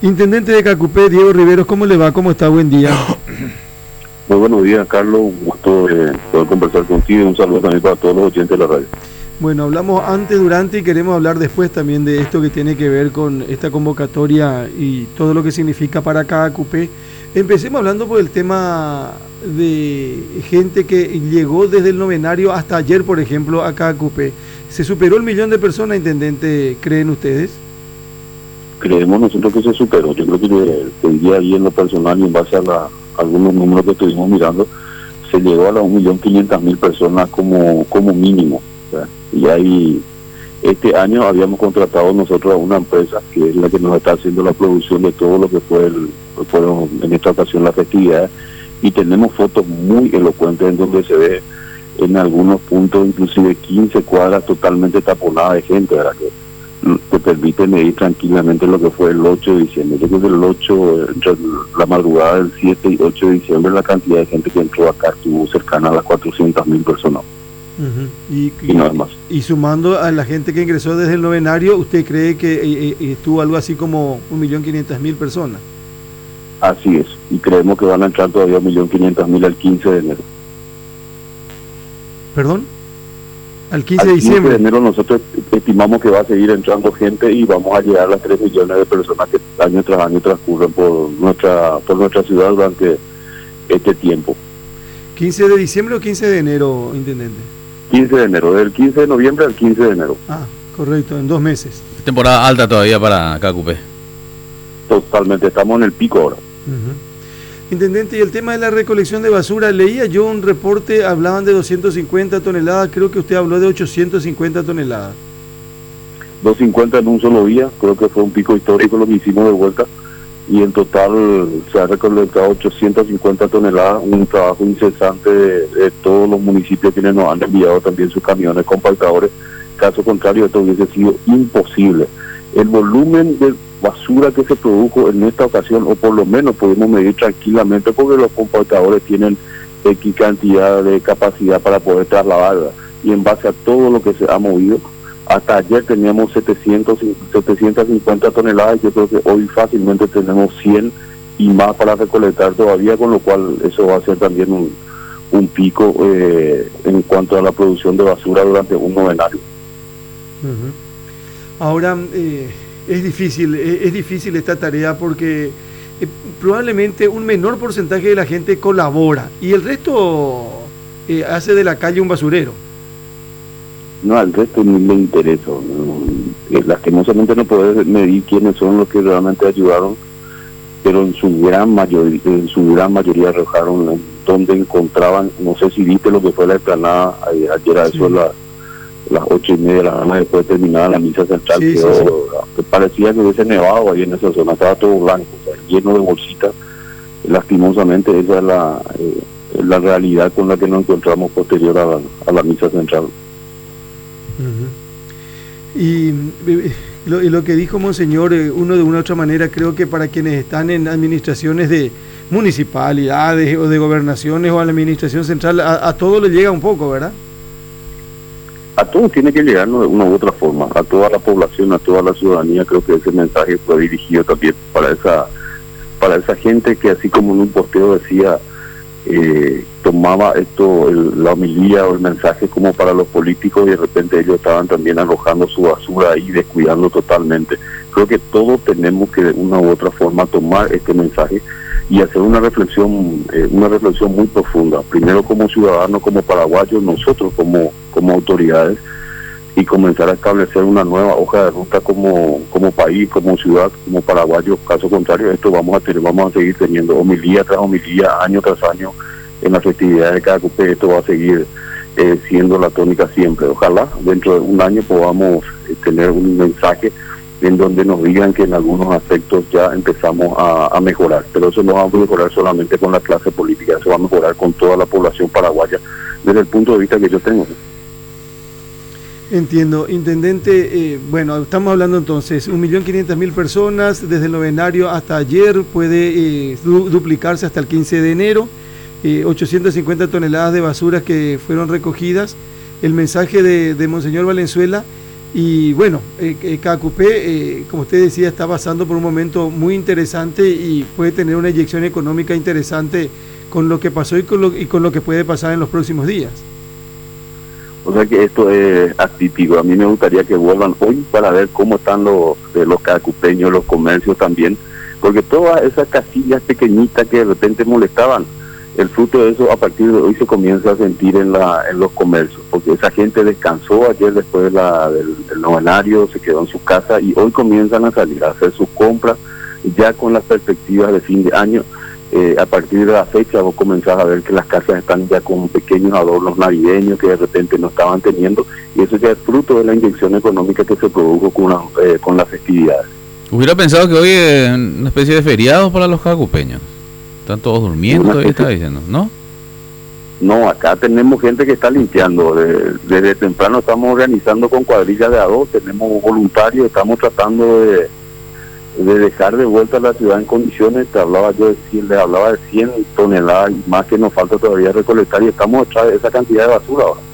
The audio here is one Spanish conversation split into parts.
Intendente de Cacupé, Diego Riveros, ¿cómo le va? ¿Cómo está? Buen día. Muy buenos días, Carlos. Un gusto poder conversar contigo y un saludo también para todos los oyentes de la radio. Bueno, hablamos antes, durante y queremos hablar después también de esto que tiene que ver con esta convocatoria y todo lo que significa para Cacupé. Empecemos hablando por el tema de gente que llegó desde el novenario hasta ayer, por ejemplo, a Cacupé. ¿Se superó el 1.000.000 de personas, Intendente, creen ustedes? Creemos nosotros que se superó. Yo creo que te diría ahí en lo personal y en base a algunos números que estuvimos mirando, se llegó a las 1.500.000 personas como mínimo. Y ahí, este año habíamos contratado nosotros a una empresa que es la que nos está haciendo la producción de todo lo que fueron en esta ocasión las festividades, y tenemos fotos muy elocuentes en donde se ve en algunos puntos inclusive 15 cuadras totalmente taponadas de gente, ¿verdad? Que te permite medir tranquilamente lo que fue el 8 de diciembre. Yo creo que el 8, entre la madrugada del 7 y 8 de diciembre, la cantidad de gente que entró acá estuvo cercana a las 400.000 personas. Y nada más. Y sumando a la gente que ingresó desde el novenario, ¿usted cree que estuvo algo así como 1.500.000 personas? Así es, y creemos que van a entrar todavía 1.500.000 al 15 de enero. ¿Perdón? Al 15 de Al diciembre. 15 de enero nosotros estimamos que va a seguir entrando gente y vamos a llegar a las 3 millones de personas que año tras año transcurren por nuestra ciudad durante este tiempo. ¿15 de diciembre o 15 de enero, Intendente? 15 de enero, del 15 de noviembre al 15 de enero. Ah, correcto, en 2 meses. Temporada alta todavía para Cacupé. Totalmente, estamos en el pico ahora. Intendente, y el tema de la recolección de basura, leía yo un reporte, hablaban de 250 toneladas, creo que usted habló de 850 toneladas. 250 en un solo día, creo que fue un pico histórico lo que hicimos de vuelta, y en total se ha recolectado 850 toneladas, un trabajo incesante de todos los municipios quienes nos han enviado también sus camiones compactadores. Caso contrario, esto hubiese sido imposible. El volumen de basura que se produjo en esta ocasión, o por lo menos podemos medir tranquilamente, porque los compactadores tienen X cantidad de capacidad para poder trasladar, y en base a todo lo que se ha movido, hasta ayer teníamos 750 toneladas, yo creo que hoy fácilmente tenemos 100 y más para recolectar todavía, con lo cual eso va a ser también un pico en cuanto a la producción de basura durante un novenario. Ahora, es difícil esta tarea porque probablemente un menor porcentaje de la gente colabora y el resto hace de la calle un basurero. No, al resto no le interesa. Lastimosamente no puedes medir quiénes son los que realmente ayudaron, pero en su gran mayoría arrojaron donde encontraban. No sé si viste lo que fue la explanada ayer a eso las 8:30 de la mañana, después de terminar la misa central, que parecía que hubiese nevado ahí en esa zona, estaba todo blanco, lleno de bolsitas. Lastimosamente esa es la realidad con la que nos encontramos posterior a la misa central. Y lo que dijo Monseñor, uno de una u otra manera, creo que para quienes están en administraciones de municipalidades o de gobernaciones o a la administración central, a todo le llega un poco, ¿verdad? A todos tiene que llegar de una u otra forma, a toda la población, a toda la ciudadanía. Creo que ese mensaje fue dirigido también para esa gente que, así como en un posteo decía, tomaba la homilía o el mensaje como para los políticos, y de repente ellos estaban también arrojando su basura ahí, descuidando totalmente. Creo que todos tenemos que de una u otra forma tomar este mensaje y hacer una reflexión muy profunda, primero como ciudadanos, como paraguayos, nosotros como autoridades, y comenzar a establecer una nueva hoja de ruta como país, como ciudad, como paraguayos. Caso contrario, esto vamos a seguir teniendo homilía tras homilía, año tras año, en las festividades de Cacupé. Esto va a seguir siendo la tónica siempre. Ojalá dentro de un año podamos tener un mensaje en donde nos digan que en algunos aspectos ya empezamos a mejorar, pero eso no va a mejorar solamente con la clase política, eso va a mejorar con toda la población paraguaya, desde el punto de vista que yo tengo. Entiendo, Intendente. Bueno, estamos hablando entonces 1.500.000 personas desde el novenario hasta ayer, puede duplicarse hasta el 15 de enero, 850 toneladas de basuras que fueron recogidas. El mensaje de Monseñor Valenzuela Y bueno, Caacupé, como usted decía, está pasando por un momento muy interesante y puede tener una inyección económica interesante con lo que pasó y con lo que puede pasar en los próximos días. O sea que esto es atípico. A mí me gustaría que vuelvan hoy para ver cómo están los caacupeños, los comercios también, porque todas esas casillas pequeñitas que de repente molestaban, el fruto de eso a partir de hoy se comienza a sentir en los comercios, porque esa gente descansó ayer después del novenario, se quedó en su casa y hoy comienzan a salir a hacer sus compras ya con las perspectivas de fin de año. A partir de la fecha vos comenzás a ver que las casas están ya con pequeños adornos navideños que de repente no estaban teniendo, y eso ya es fruto de la inyección económica que se produjo con las festividades. Hubiera pensado que hoy es una especie de feriado para los cacupeños. Están todos durmiendo, todavía está diciendo, ¿no? No, acá tenemos gente que está limpiando. Desde temprano estamos organizando con cuadrillas de A2, tenemos voluntarios, estamos tratando de dejar de vuelta a la ciudad en condiciones. Les hablaba de 100 toneladas y más que nos falta todavía recolectar, y estamos detrás de esa cantidad de basura ahora.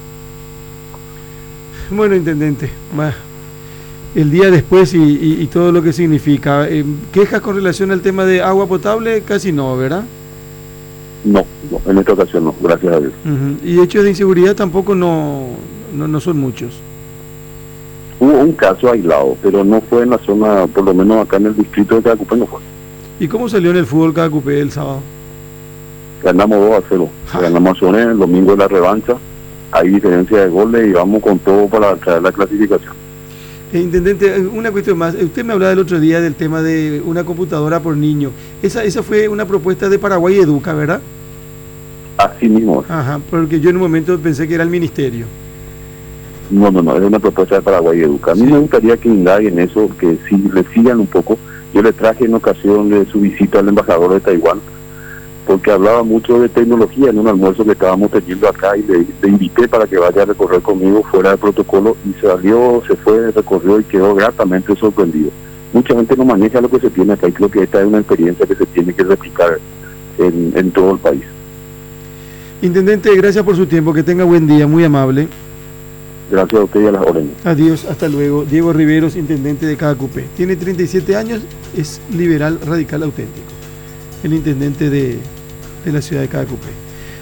Bueno, intendente, el día después y todo lo que significa. ¿Quejas con relación al tema de agua potable? Casi no, ¿verdad? No, en esta ocasión no, gracias a Dios. Y hechos de inseguridad tampoco no son muchos. Hubo un caso aislado, pero no fue en la zona, por lo menos acá en el distrito de Caacupé no fue. ¿Y cómo salió en el fútbol Caacupé el sábado? Ganamos 2-0, ganamos a Soné, el domingo de la revancha, hay diferencia de goles y vamos con todo para traer la clasificación. Intendente, una cuestión más. Usted me hablaba el otro día del tema de una computadora por niño. Esa fue una propuesta de Paraguay Educa, ¿verdad? Así mismo. Ajá, porque yo en un momento pensé que era el ministerio. No, es una propuesta de Paraguay Educa. A mí me gustaría que indaguen eso, que si le sigan un poco. Yo le traje en ocasión de su visita al embajador de Taiwán, porque hablaba mucho de tecnología en un almuerzo que estábamos teniendo acá, y le invité para que vaya a recorrer conmigo fuera del protocolo, y se fue, recorrió y quedó gratamente sorprendido. Mucha gente no maneja lo que se tiene acá, y creo que esta es una experiencia que se tiene que replicar en todo el país. Intendente, gracias por su tiempo, que tenga buen día, muy amable. Gracias a usted y a las órdenes. Adiós, hasta luego. Diego Riveros, intendente de Caacupé. Tiene 37 años, es liberal radical auténtico. El intendente de la ciudad de Caacupé.